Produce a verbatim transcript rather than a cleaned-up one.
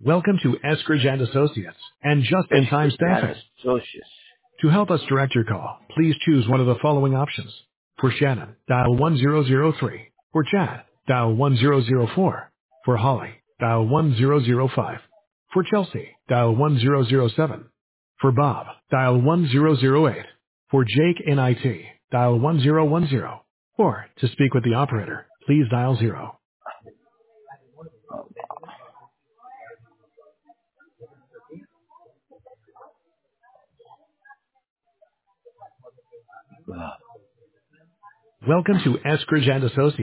Welcome to Eskridge and Associates and Just-in-Time Escrow Staffing. Associates. To help us direct your call, please choose one of the following options. For Shannon, dial one zero zero three. For Chad, dial one zero zero four. For Holly, dial one zero zero five. For Chelsea, dial one zero zero seven. For Bob, dial one zero zero eight. For Jake in I T, dial one zero one zero. Or to speak with the operator, please dial zero. Ugh. Welcome to Eskridge and Associates.